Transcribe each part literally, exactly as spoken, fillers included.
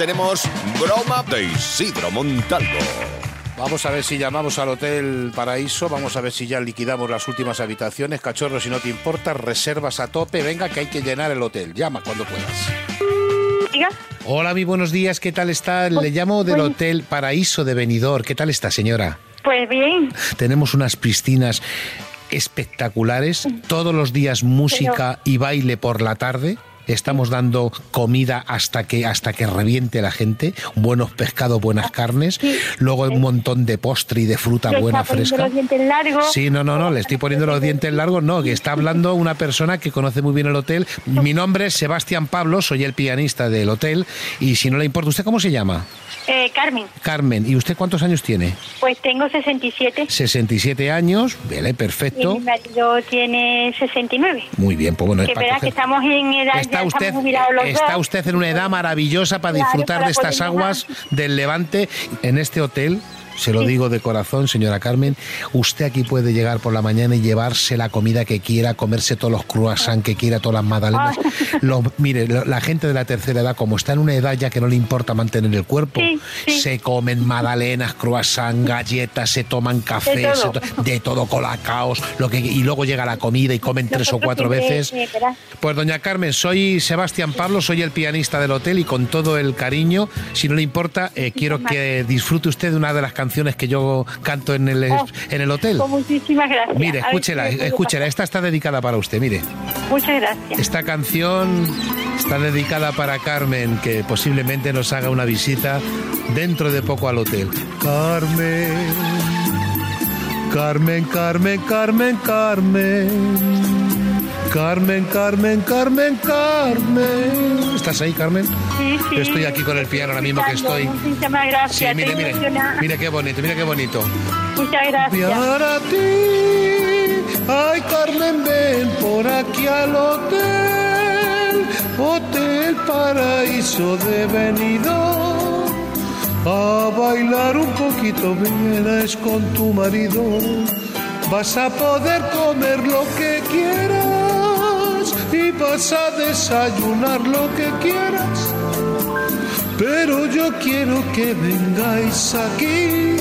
tenemos broma de Isidro Montalvo. Vamos a ver si llamamos al Hotel Paraíso, vamos a ver si ya liquidamos las últimas habitaciones. Cachorro, si no te importa, reservas a tope, venga que hay que llenar el hotel. Llama cuando puedas. Diga. Hola, muy buenos días, ¿qué tal está? Le llamo del Bueno. Hotel Paraíso de Benidorm. ¿Qué tal está, señora? Pues bien. Tenemos unas piscinas espectaculares, todos los días música y baile por la tarde. Estamos dando comida hasta que hasta que reviente la gente, buenos pescados, buenas carnes, Sí. luego un montón de postre y de fruta ¿Le buena, está poniendo fresca. los dientes largos? Sí, no, no, no, le estoy poniendo los dientes largos, no, que está hablando una persona que conoce muy bien el hotel. Mi nombre es Sebastián Pablo, soy el pianista del hotel y si no le importa, ¿usted cómo se llama? Eh, Carmen, Carmen, ¿y usted cuántos años tiene? pues tengo sesenta y siete sesenta y siete años, vale, y perfecto. mi marido tiene sesenta y nueve. Muy bien, pues bueno, es Que para verás que coger- estamos en edad, Está ya usted, estamos jubilados los está dos. usted en una edad maravillosa para Claro, disfrutar para de estas poder aguas del Levante. En este hotel, se lo Sí. digo de corazón, señora Carmen, usted aquí puede llegar por la mañana y llevarse la comida que quiera, comerse todos los croissants que quiera, todas las magdalenas. Los- mire, lo- la gente de la tercera edad, como está en una edad ya que no le importa mantener el cuerpo, Sí, sí. se comen magdalenas, croissants, galletas, se toman café, De todo. se to- de todo, colacaos, lo que, y luego llega la comida y comen tres o Nosotros cuatro siempre, veces. eh, verás. Pues doña Carmen, soy Sebastián Pablo, soy el pianista del hotel y con todo el cariño, si no le importa, eh, quiero que disfrute usted de una de las canciones que yo canto en el, Oh, en el hotel. Pues muchísimas gracias. Mire, A ver escúchela, si me puede escúchela, esta está dedicada para usted, mire. pasar. Muchas gracias. Esta canción está dedicada para Carmen, que posiblemente nos haga una visita dentro de poco al hotel. Carmen, Carmen, Carmen, Carmen, Carmen. Carmen, Carmen, Carmen, Carmen. ¿Estás ahí, Carmen? Sí, sí. Yo estoy aquí con el piano ahora mismo que estoy. Muchísimas gracias. Sí, mire, estoy mire. emocionada. Mire qué bonito, mire qué bonito. Muchas gracias. Para ti, ay Carmen, ven por aquí al hotel, Hotel Paraíso de Benidorm, a bailar un poquito vienes con tu marido, vas a poder comer lo que quieras y vas a desayunar lo que quieras, pero yo quiero que vengáis aquí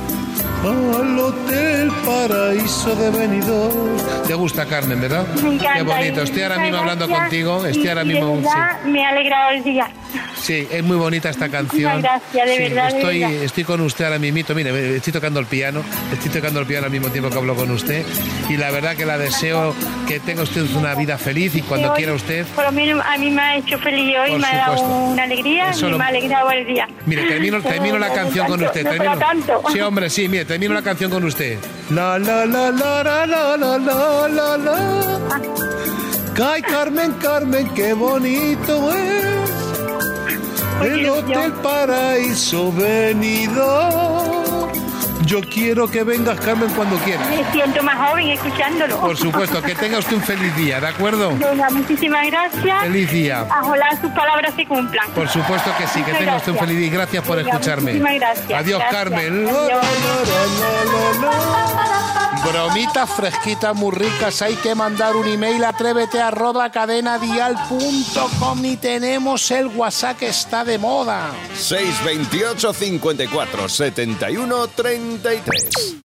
al Hotel Paraíso de Benidorm. Te gusta, Carmen, ¿verdad? Me encanta. Qué bonito. y Estoy ahora muchas mismo hablando gracias. contigo. Estoy Y- ahora y de mismo. verdad, me ha alegrado el día. Sí, sí, es muy bonita esta canción. gracias, de Sí, verdad, de Estoy, verdad. estoy con usted ahora mismo. Mire, estoy tocando el piano. Estoy tocando el piano al mismo tiempo que hablo con usted. Y la verdad que la deseo que tenga usted una vida feliz y cuando Que hoy, quiera usted. Por lo menos a mí me ha hecho feliz hoy, Por me ha dado supuesto. una alegría Eso y lo- me ha alegrado el día. Mire, termino, termino la No, no canción con tanto, usted. no Termino. para tanto. Sí, hombre, sí, mire, termino la canción con usted. La, la, la, la, la, la, la, la, la, la. Ay, Carmen, Carmen, qué bonito es Oye, el yo- Hotel Paraíso Benidorm. Yo quiero que vengas, Carmen, cuando quieras. Me siento más joven escuchándolo. Por supuesto, que tenga usted un feliz día, ¿de acuerdo? Venga, muchísimas gracias. Feliz día. Ojalá sus palabras se cumplan. Por supuesto que sí, que Muchas tenga usted un gracias. feliz día y gracias por Venga, escucharme. muchísimas gracias. Adiós, Gracias. Carmen. Adiós. Bromitas fresquitas muy ricas, hay que mandar un email a atrévete arroba cadenadial punto com y tenemos el WhatsApp que está de moda. seis veintiocho cincuenta y cuatro setenta y uno treinta y tres.